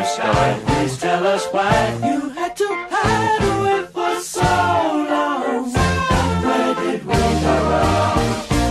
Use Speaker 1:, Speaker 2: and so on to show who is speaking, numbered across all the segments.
Speaker 1: sky. Please tell us why you had to hide away for so long. Where did we go wrong?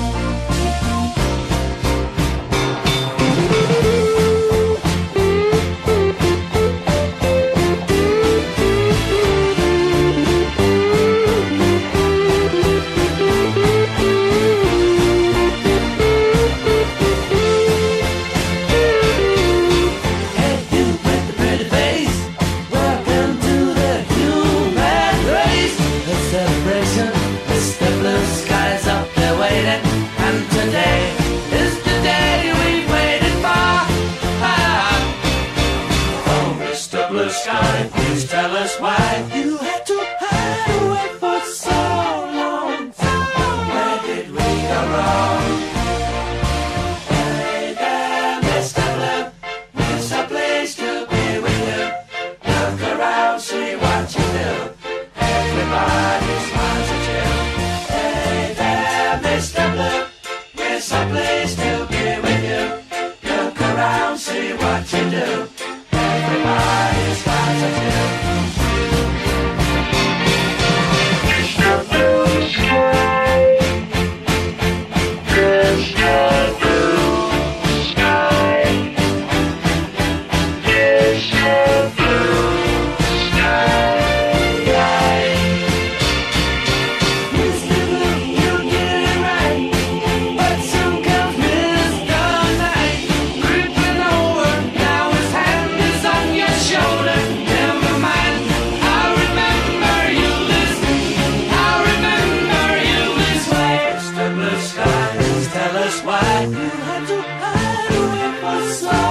Speaker 1: Blue sky, please tell us why you had to hide away for so long. Where did we go wrong? Hey there, Mr. Blue, it's a place to be with you. Look around, see what you do. Everybody smiles at you. Hey there, Mr. Blue, it's a place to be with you. Look around, see what you do. Everybody smiles at you. Mr. Blue Sky, Mr. Blue Sky, Mr. Blue Sky. Mr. Blue, you get it right, but some comes Mr. Night, creeping over. Now his hand is on your shoulder. Never mind, I remember you this. I remember you this way. Mr. Blue Sky, please tell us why you had to hide away for so